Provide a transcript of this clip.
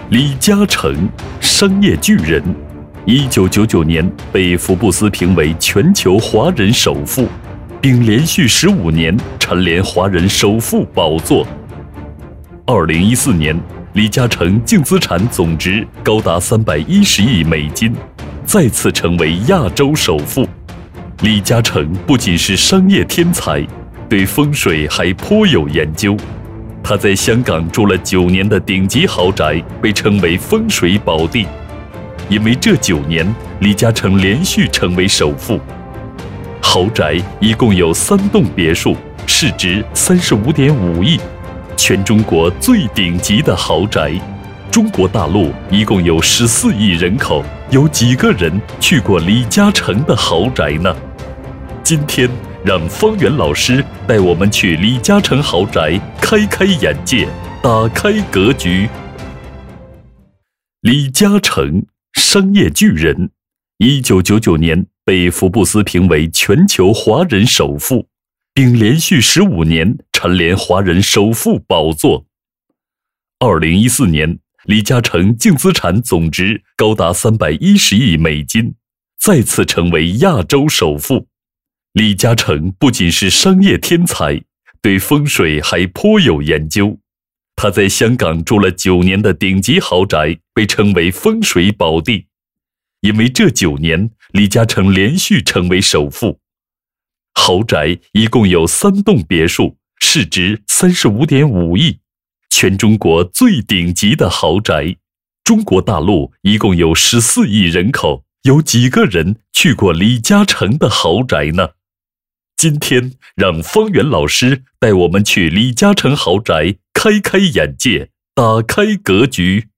李嘉诚，商业巨人，1999年被福布斯评为全球华人首富，并连续15年蝉联华人首富宝座。2014年，李嘉诚净资产总值高达310亿美金，再次成为亚洲首富。李嘉诚不仅是商业天才，对风水还颇有研究。他在香港住了9年的顶级豪宅被称为风水宝地，因为这9年，李嘉诚连续成为首富。豪宅一共有3栋别墅，市值35.5亿，全中国最顶级的豪宅。中国大陆一共有14亿人口，有几个人去过李嘉诚的豪宅呢？今天让方圆老师带我们去李嘉诚豪宅开开眼界，打开格局。李嘉诚，商业巨人，1999年被福布斯评为全球华人首富，并连续15年蝉联华人首富宝座。2014年，李嘉诚净资产总值高达310亿美金，再次成为亚洲首富。李嘉诚不仅是商业天才，对风水还颇有研究。他在香港住了9年的顶级豪宅被称为风水宝地，因为这9年，李嘉诚连续成为首富。豪宅一共有3栋别墅，市值35.5亿，全中国最顶级的豪宅。中国大陆一共有14亿人口，有几个人去过李嘉诚的豪宅呢？今天让方圆老师带我们去李嘉诚豪宅开开眼界，打开格局。